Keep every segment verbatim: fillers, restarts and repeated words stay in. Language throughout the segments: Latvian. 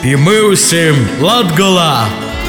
Pie mūsim Latgolā!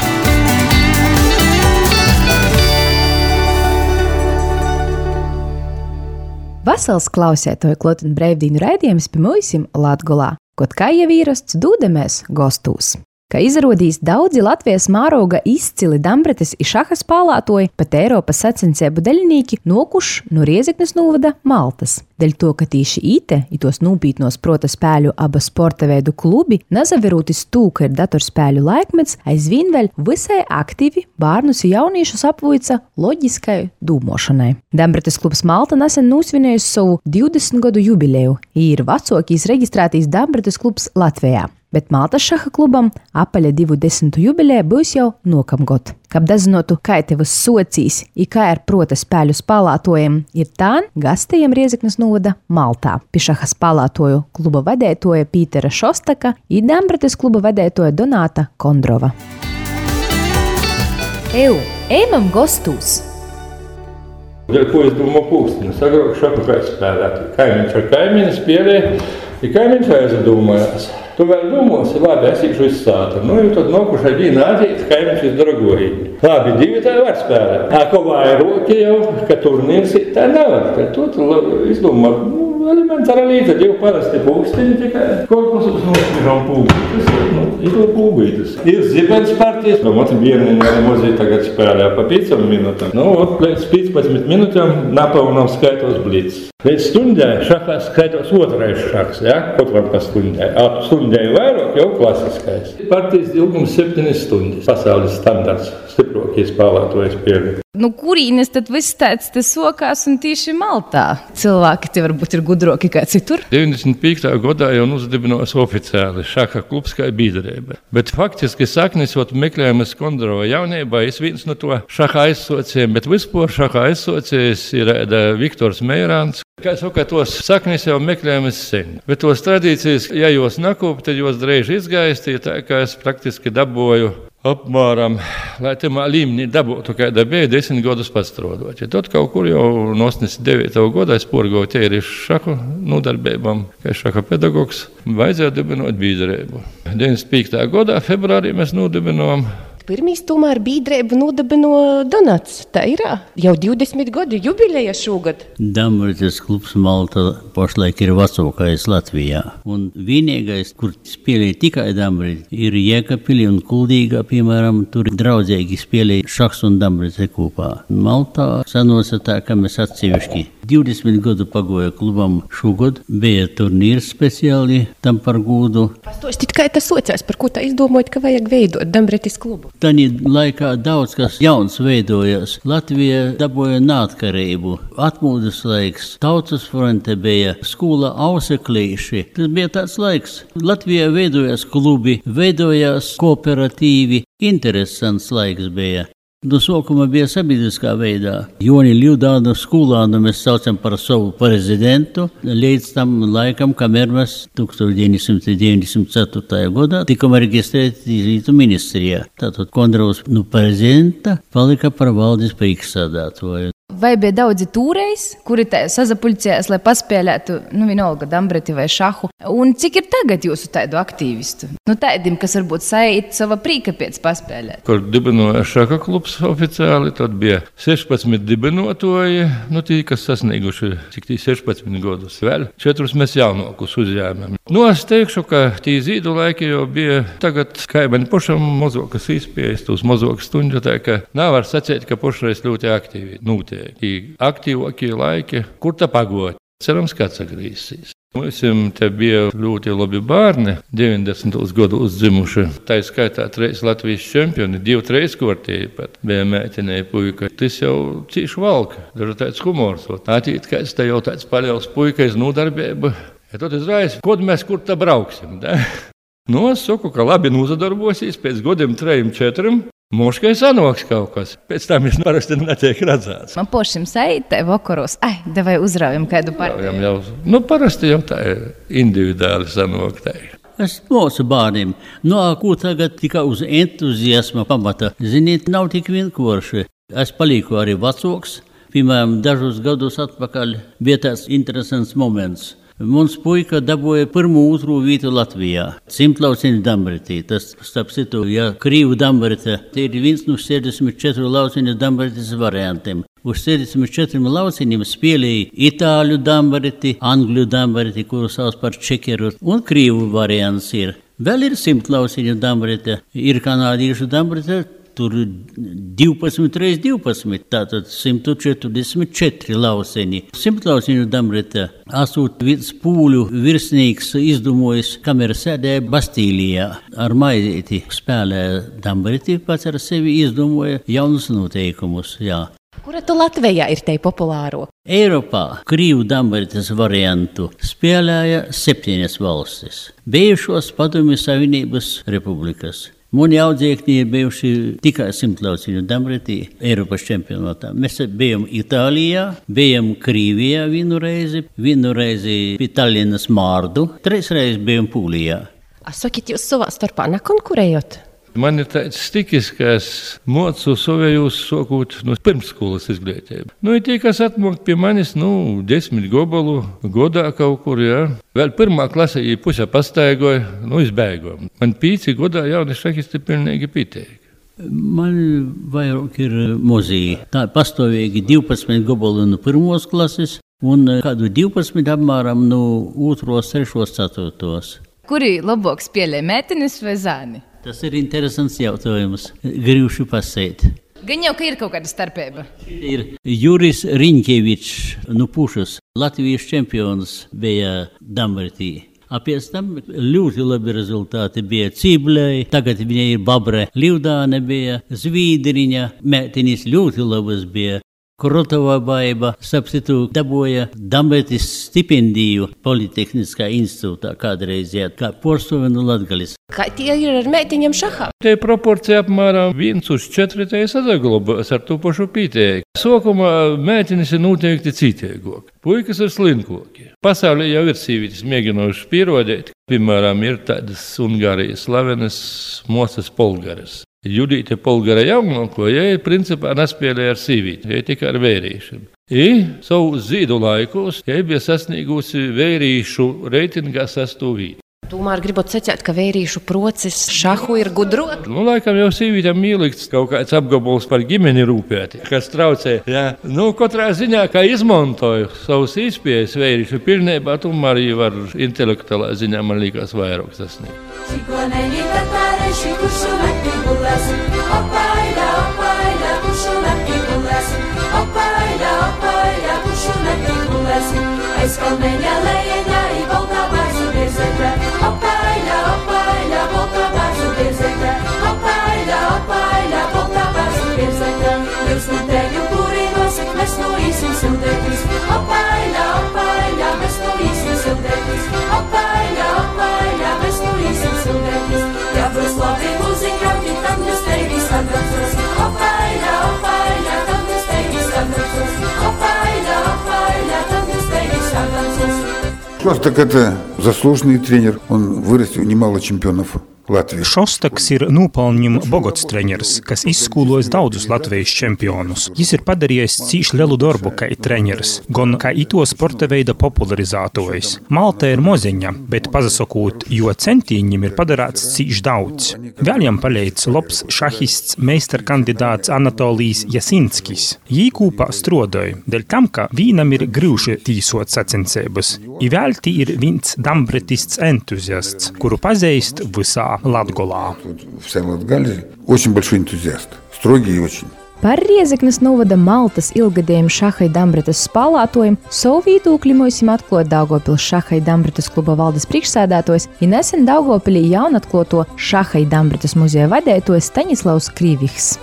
Vasals klausētoju klotin breivdīnu raidījums pie mūsim Latgolā, kod kā jau īrasts dūdamies gostūs. Kā izrādījis, daudzi Latvijas mēroga izcili dambretes i šaha spēlētoji, pat Eiropas sacensību daļinieki nokuši no Riezeknes novada Maltas. Dēļ to, ka tīši ite i tos nūpītnos prota spēļu aba sporta veidu klubi, nazaverūtis tū, ka ir datorspēļu laikmets, aizvien vēl visai aktīvi bārnus i jauniešus apvuica loģiskai dūmošanai. Dambretes klubs Malta nesen nūsvinējusi savu divdesmit gadu jubileju, i ir vecākais reģistrētais Dambretes klubs Latvijā. Bet Maltas šaha klubam apaļa divdesmitu jubileja būs jau nokamgod. Kab dazinotu, kā tevas sociīs i kā ar prota spēļu spēlētojiem, ir tān gastējiem Riezeknes novada Maltā. Pie šaha spēlētoju kluba vadētoja Pītera Šostaka i Dambretes kluba vadētoja Donāta Kondrova. Eu, ejam gostūs! Dēļ ko es domāju pūkstinu, sagroku šaku kā spēlēt. Kaimiņš ar kaimiņu spēlē, i kaimiņš aizdomājās. Tu vēl domāsi, labi, es īšu izsātu. Nu, jau tad nokušai dīna atīt, kaimiņš izdorogojīgi. Labi, divi tā var spēlēt. Tā, ko vairoki jau, ka turnīrs tā nevar. Tad tu, tu izdomā, nu, elementāra līdzi, jau parasti pūkstiņi tikai korpusus nospižam pūgītas. Nu, ir to pūgītas. Ir zibens partijas, no moti bierniņi arī mozī tagad spēlē pa piecam minūtam. Nu, pēc piecpadsmit minūtēm napaunam skaitos blīts. Pēc stundē šahā skaitos otrais šahs, ja? Kaut var pa stundē. A stundē vairāk jau klasiskais. Partijas ilgums septiņas stundas. Pasaules standarts. Stiprākais spēlētājs pieredze. Nu, kurīnes tad viss tāds te sokās un tieši Maltā? Cilvēki te varbūt ir gudroki kā citur? deviņdesmit piektajā gadā jau uzdibinās oficiāli šaha klubs kā biedrība. Bet faktiski saknis, ot meklējamas Kondrova jaunībā, es viens no to šaha aizsocējiem, bet vispār šaha aizsocējs ir Viktors Meirāns. Kā saka, tos saknis jau meklējamas sen. Bet tos tradīcijas, ja jūs nakūp, tad jūs dreiži izgaistīja, tā kā es praktiski dabūju apmēram, lai temā līmenī dabūtu, kāda bija desmit gadus pastrodot. Ja tad kaut kur jau no osemdesmit devītā gadā es porgoju tērišu šahu nodarbībām, kā šaha pedagogs, vajadzēja dibinot biedrību. deviņdesmit piektajā gadā februārī mēs nodibinām. Pirmīs tomēr biedrību nodibino Donāts. Tā ir jau divdesmit gadu jubileja šogad. Dambretes klubs Malta pašlaik ir vecākais Latvijā. Un vienīgais, kur spēlē tikai Dambreti, ir Jēkabpilī un Kuldīgā, piemēram, tur draudzīgi spēlē šahs un Dambrete kopā. Maltā sanosa tā, ka mēs atsevišķi divdesmit gadu pagoja klubam šogad, bija turnīrs speciāli tam par gūdu. Pastāstīt, kā tas sociās, par ko tā izdomājat, ka vajag veidot Dambretes klubu? Tanī laikā daudz kas jauns veidojas. Latvija dabūja neatkarību. Atmodas laiks, tautas fronte bija, skola auseklīši. Tas bija tāds laiks. Latvijā veidojās klubi, veidojās kooperatīvi. Interesants laiks bija. No sākuma bija sabiedriskā veidā. Joni Ļudānu skolānu mēs saucam par savu prezidentu, līdz tam laikam, kamēr mēs tūkstoš deviņsimt deviņdesmit ceturtajā gadā tikam reģistrēti Izglītības ministrijā. Tātad Kondrovs no prezidenta palika par valdes priekšsēdētāju. Vai bija daudzi tūrējs, kuri tā sazapulcējās, lai paspēlētu, nu, vienalga Dambreti vai šahu? Un cik ir tagad jūsu tādu aktīvistu? Nu, tādiem, kas varbūt sajūt sava prīka pēc paspēlēt. Kur dibinoja šaha klubs oficiāli, tad bija sešpadsmit dibinotoji, nu, tī, kas sasnieguši cik tī sešpadsmit gadus. Vēl četrus mēs jaunākus uzņēmām. Nu, es teikšu, ka tī zīdu laiki jau bija tagad, kā man pašam mazākas izpējas, tūs mazākas stundu, tā ka nav var sacēt, ka pašreiz ļoti aktīvi nūtiek. Aktīvākie laiki, kur tā pagot. Cerams, kāds atgrīzīs. Mums te bija ļoti labi bērni, deviņdesmitos gados dzimuši. Tā skaitā trīs Latvijas čempioni, divi trīs kortēji pat bija mētinēji puika. Tas jau cīši valka, dažu tāds humors. Atīt, kāds tā jau tāds paļaus puika iz nodarbību. Ja tad izrājas, kod mēs kur tā brauksim, da? Nu, es saku, ka labi nozadarbosies pēc godiem trejiem četriem. Mūžkai sanoks kaut kas. Pēc tam viņš parasti netiek redzēts. Man pošim saitē vakaros, ai, davai uzraujam kādu partiju. Jau, nu, parasti jau tā ir individuāli sanok tā. Es mūsu bērniem, no ko tagad tikai uz entuziasma pamata. Ziniet, nav tik vienkārši. Es palieku arī vecāks. Piemēram, dažus gadus atpakaļ bija tāds interesants moments. Mums puika dabūja pirmo otro vietu Latvijā. Simtlauciņu dambretī. Tas, starp citu, ja krīvu dambrete, tie ir viens no sešdesmit četru lauciņu dambretes variantiem. Uz sešdesmit četriem lauciņiem spēlēja itāļu dambreti, angļu dambreti, kuru sauc par čekeru, un krīvu variants ir. Vēl ir simtlauciņu dambrete, ir kanādiešu dambrete, tur divpadsmit reiz divpadsmit, tātad simt četrdesmit četri lauciņi. Simtlauciņu dambrete esot viens pūļu virsnīgs izdomojis, kamēr sēdēja Bastīlijā ar maizēti spēlē dambreti, pats ar sevi izdomoja jaunus noteikumus, jā. Kura tu Latvijā ir te populāro? Eiropā krīvu dambretes variantu spēlēja septiņas valstis, bijušos Padomju Savienības republikas. Mani audzēkņi ir bijuši tikai simtlauciņu dambretī Eiropas čempionātā. Mēs bijām Itālijā, bijām Krīvijā vienu reizi, vienu reizi pie Tallinas Mārdu, trīs reizes bijām Pūlijā. Sakit, jūs savā starpā nekonkurējot? Man ir tāds stikis, ka es mocu savējos sokūt no pirmsskolas izglītību. Nu, ir tie, kas atmok pie manis, nu, desmit gobalu godā kaut kur, jā. Vēl pirmā klasē, ja pusē pastaigoja, nu, izbēgojam. Man pīci godā jauni šahisti pilnīgi pīteigi. Man vairāk ir mozī. Tā pastāvīgi divpadsmit gobalu no pirmos klases un kādu divpadsmit apmēram no otros, trešos, ceturtos. Kuri labāk spēlē, meitenes vai zēni? Tas ir interesants jautājums. Gribšu pasēt. Gan jau, ka ir kaut kāda starpība. Ir Juris Riņķevičs, nu pušas, Latvijas čempions bija dambretī. Pēc tam ļoti labi rezultāti bija Cīblei, tagad viņa ir Babre, Livdāne bija, Zvīdriņa, meitenis ļoti labas bija. Krotova baiba, sapsitu, dabūja dambretis stipendiju Politehniskā institūtā kādreiz, jā, kā porstovenu Latgalis. Kā tie ir ar meitiņiem šahā? Te proporcija apmēram viens uz četri te saglabās ar to pašu pītēju. Sākumā meitinis ir noteikti cītēgok, puikas ir slinkoki. Pasaulē jau ir sīvītis mēģinojuši pierodēt. Piemēram, ir tādas Ungārijas slavenas mocas Polgaras. Judīte Polgara jaunāko, ja principā nespēlēja ar sīvīti, ja tikai ar vērīšiem. I savu zīdu laikos, ja bija sasniegusi vērīšu reitingā sesto vītu. Tomēr gribot secēt, ka vērīšu procis šahu ir gudrot? Nu, laikam jau sīvītam mīlikts kaut kāds apgabals par ģimeni rūpēti, kas traucē. Jā. Nu, katrā ziņā, kā izmantoju savus izpējas vērīšu pilnībā, tomēr arī var intelektuālā ziņā man liekas vairāk sasniegt. Opaila, opaila, kuršu nakti gulēsim, opaila, opaila, kuršu nakti gulēsim, aiz kalneņa lejeņā I baltā bārzu biezekļa, opaila, opaila, baltā bārzu biezekļa, opaila, opaila, baltā bārzu biezekļa, jūs nutēļu kurinosim, mēs no īsim sildētis, opaila, opaila, mēs no īsim sildētis, opaila, opaila, mēs no īsim sildētis, ja būs labi mūzika, tam jūs tevis atbraucos, opaila, opaila, tam jūs tevis atbraucos, opaila, opaila, tam jūs tevis atbraucos. Шостак – это заслуженный тренер, он вырастил немало чемпионов Latvijas. Šostaks ir nopelnījuma bogots treneris, kas izskūlojas daudzus Latvijas čempionus. Jis ir padarījis cīši lielu darbu kā treneris, gan kā ito sporta veida popularizātojs. Malta ir mozeņa, bet pazasakot, jo centīņiem ir padarāts cīši daudz. Vēl jām palīdz labs šahists meistarkandidāts Anatolijs Jasinskis. Jī kūpā strodoja, dēļ tam, ka vīnam ir grūši tīsot sacensības. I vēl tī ir viens dambretists entuziasts, kuru pazīst visā Latgolā. Вся Латгалия очень большой энтузиаст, строгий и очень. Par Riezeknes novada Maltas ilgadējiem šahai dambretes spēlētojiem savu viedokli mums atklāja Daugavpils šahai dambretes kluba valdes priekšsēdētājs un nesen Daugavpilī jaunatklāto šahai dambretes muzeja vadītājs Staņislavs Krīvihs.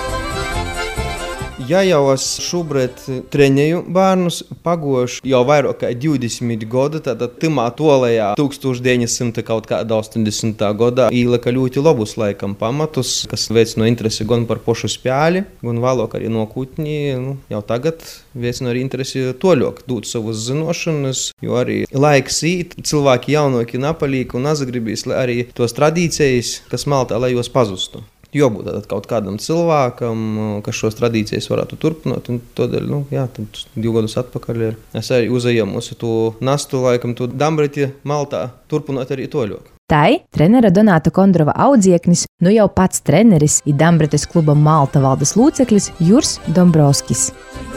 Ja jau es šobrīd treņēju bērnus, pagošu jau vairāk kā divdesmit gadu, tātad timā tolējā tūkstoš deviņi simti astoņdesmitā gadā īlika ļoti labus laikam pamatus, kas veicino interesi gan par pošu spēli, gan vēlāk arī nokūtņi, nu, jau tagad veicino arī interesi toļok, dūt savus zinošanas, jo arī laiks īt, cilvēki jaunāki napalīk un azagribīs, lai arī tos tradīcijas, kas Maltā, lai jos pazustu. Jābūt tātad kaut kādam cilvēkam, kas šos tradīcijas varētu turpināt. Tādēļ, nu, jā, tad divu gadus atpakaļ ir. Es arī uzejamos to nastu, laikam, to dambreti Maltā turpināt arī toļok. Tai trenera Donāta Kondrova audzieknis, nu jau pats treneris i Dambretes kluba Malta valdes lūceklis Jurs Dombrovskis.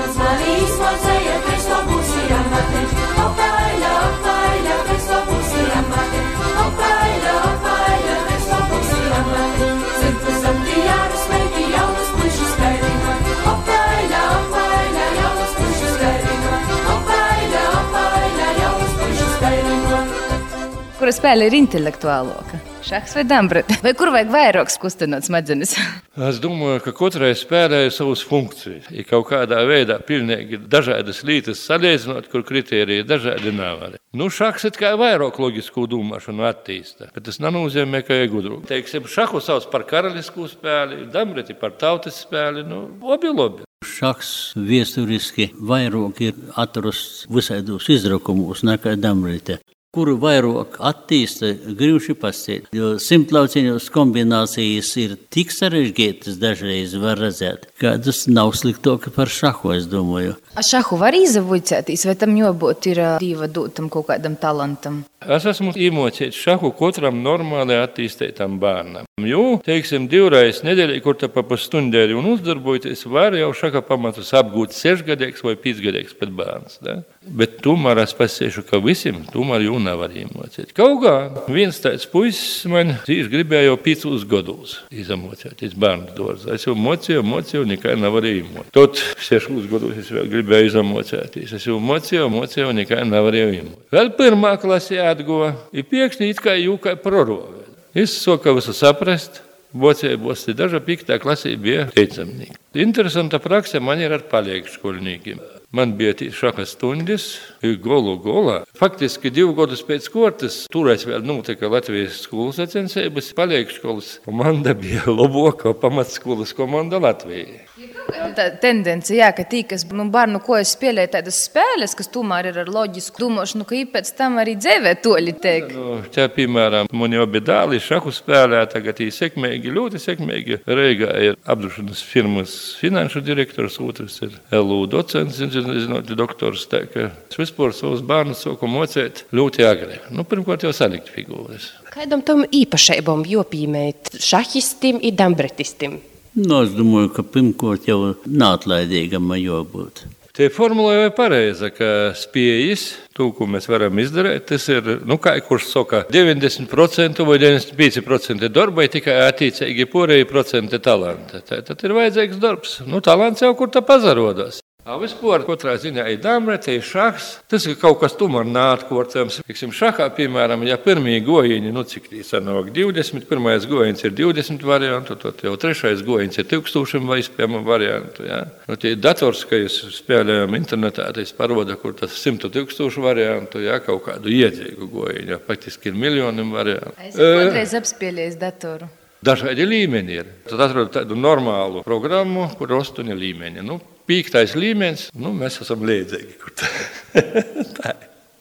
Kura spēle ir intelektuāloka? Šahs vai dambrete? Vai kur vajag vairāk kustināt smadzenes? Es domāju, ka katrai spēlē ir savas funkcijas. Ir kaut kādā veidā pilnīgi dažādas lietas salīdzinot, kur kritēriji dažādi nav. Nu, šahs ir kā vairāk loģisku domāšanu attīsta, bet tas nenozīmē, ka ir gudru. Teiksim, šahu sauc par karalisku spēli, dambreti par tautas spēli, nu, obi labi. Šahs viesturiski vairāk ir atrasts visādos izrakumos nekā dambrete. Kuru vairāk attīsta, grūti pasēt, jo simtlauciņos kombinācijas ir tik sarežģītas dažreiz var redzēt, ka tas nav sliktāk par šahu, es domāju. A šahu var izavicēties, vai tam jābūt ir dieva dotam kaut kādam talantam? Es esmu iemocījis šahu katram normāli attīstītam bērnam. Jo, teiksim, divreiz nedēļā, kur tā pa pustundēļ un uzdarbojoties, var jau šaha pamatus apgūt sešgadīgs vai pīcgadīgs pat bērns. Da? Bet tomēr es pasiešu, ka visiem tomēr jau nevar iemocīt. Kaut kā viens tāds puisis man tieši gribēja jau pīcus gados izamocēties bērnu dārzā. Es jau mocīju, mocīju, nekai nevarēju iemocīt. Tot sešus gados es vēl gribēju izamocēties. Es jau mocīju, mocīju, nekai nevarēju iemocīt. Vēl pirmā klasē atguva, ir piekšņi it kā jūkai prorove. Es soka visu saprast, bocējos, daža piektā klasē bija teicamnīgi. Interesanta praksa man ir ar palieku skolniekiem. Man bija šaha stundas, golu golā. Faktiski divu gadus pēc kortas turēs vēl notika Latvijas skolas sacensības. Palieku skolas komanda bija labākā pamatskolas komanda Latvijai. Tā tendence, jā, ka tī, kas nu, bērnu kojas spēlē tādas spēles, kas tomēr ir ar loģisku domāšanu, ka pēc tam arī dzēvē toļi teik. Nu, tā, piemēram, man jau bija dāli šahu spēlē, tagad ir sekmīgi, ļoti sekmīgi. Reigā ir apdrošināšanas firmas finanšu direktors, otrs ir L U docents, zinot, doktors. Tā, ka es vispār savus bērnus sāku mocēt ļoti agri. Nu, pirmkārt jau salikt figūras. Kādam tam īpašībām jopīmēt šahistim i dambretistim? Nu, es domāju, ka pirmkārt jau neatlaidīgam man jābūt. Tie formula jau ir pareiza, ka spējas, to, ko mēs varam izdarīt, tas ir, nu, kā kurš saka, deviņdesmit procenti vai deviņdesmit pieci procenti darba, tikai attiecīgi pārējie procenti talanta. Tad ir vajadzīgs darbs. Nu, talants jau kur tā pazarodās. Vispār, katrā ziņā ir dambrete, ir šahs. Tas ir kaut kas tomēr neatkārtojams. Šahā, piemēram, ja pirmie gojiņi, nu cik tī sanāk, divdesmit, pirmais gojiņš ir divdesmit variantu, tad jau trešais gojiņš ir tūkstošiem vai iespējama variantu. Ja? Nu, tie dators, ka jūs spēlējam internetā, tas paroda, kur tas simtu tūkstošu variantu, ja? Kaut kādu iedzīgu gojiņu, ja? Faktiski ir miljoniem variantu. Es kādreiz apspēlējis datoru. Dažādi līmeņi ir. Tad atrod tādu normālu programmu, kur astoņi līmeņi. Nu, pīktais līmenis, nu, mēs esam līdzīgi. Tā.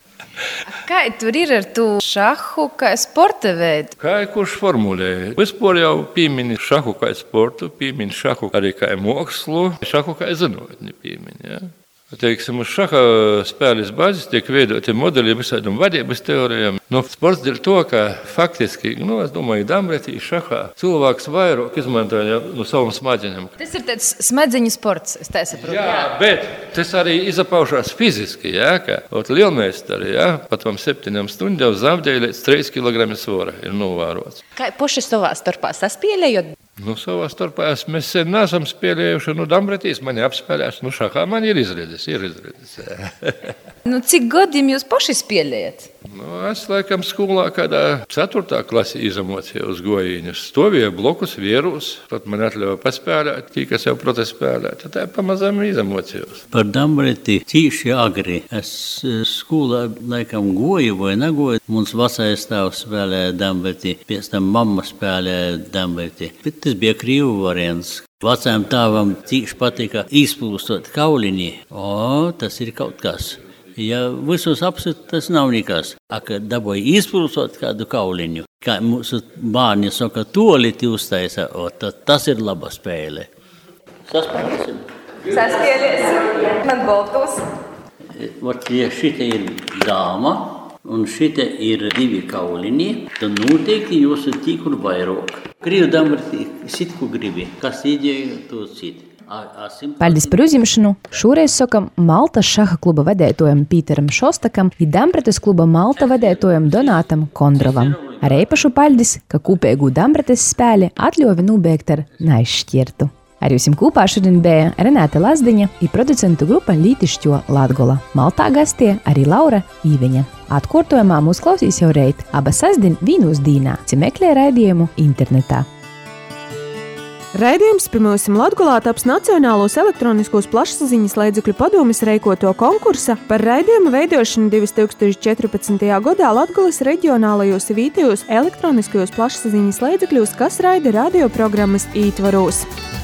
Kā tur ir ar to šahu kā sporta veidu? Kā kurš formulē? Vispār jau piemini šahu kā sportu, piemini šahu arī kā mākslu, šahu kā zinotni piemini, ja? Teiksim, uz šaha spēles bāzes tiek veidoti modeļi visādām vadības teorijām. No sports dēļ to, ka faktiski, nu, es domāju, dambretī šahā cilvēks vairāk izmantoja no savām smadzenēm. Tas ir tāds smadzeņu sports, es tā saprotu. Jā, bet tas arī izapaužās fiziski, jā, ka ot lielmeistari, jā, pat vam septiņām stundām zaudēja līdz trīs kilogramiem svora ir novērots. Kā poši savā starpā saspēlējot? Nu, savā starpā mēs sen neesam spēlējuši, nu, dambretīs mani apspēlēs, nu, šahā man ir izredzes, ir izredzes. Nu, cik gadiem jūs paši spēlējat? Nu, es laikam skolā kādā ceturtā klasē izamocīju uz gojiņus. Stovīja blokus vierus, tad man atļauja paspēlēt, tī, kas jau protest spēlēt. Tad tā pamazām izamocījos. Par dambreti tīši agri. Es skolā laikam goju vai negoju. Mums vecais tēvs spēlēja dambreti, pēc tam mamma spēlēja dambreti. Bet tas bija krīvu variants. Vecajam tēvam tīši patika izplūstot kauliņi. O, tas ir kaut kas. Ja visus apsit, tas nav nekas. Ak, dabūja izpulsot kādu kauliņu. Kā mūsu bārņi saka, toliti uztaisa, o, tad tas ir laba spēle. Saspēlēsim. Saspēlēsim. Man boltos. Vot, ja šite ir dāma un šite ir divi kauliņi, tad noteikti jūs ir tīkur vairāk. Krīvu dambrti sit, ko gribi. Kas ideja, to sit. Paldies par uzņemšanu. Šoreiz sakam Maltas šaha kluba vadētojam Pīteram Šostakam un Dambretes kluba Malta vadētojam Donātam Kondrovam. Ar īpašu paldies, ka kopēgu Dambretes spēli atļovi nūbēgt ar naizšķirtu. Ar jums kopā šodien bija Renāte Lazdiņa un producentu grupa Lītišķo Latgola. Maltā gastie arī Laura Īveņa. Atkārtojumā mūs klausīs jau reit, abas sasdien vīnūs dīnā, ci meklē raidījumu internetā. Raidījums Pirmūsim Latgolā taps Nacionālos elektroniskos plašsaziņas līdzekļu padomes reikoto konkursa par raidījumu veidošanu divi tūkstoši četrpadsmitajā gadā Latgolas reģionālajos vietējos elektroniskajos plašsaziņas līdzekļos, kas raida radioprogrammas ītvaros.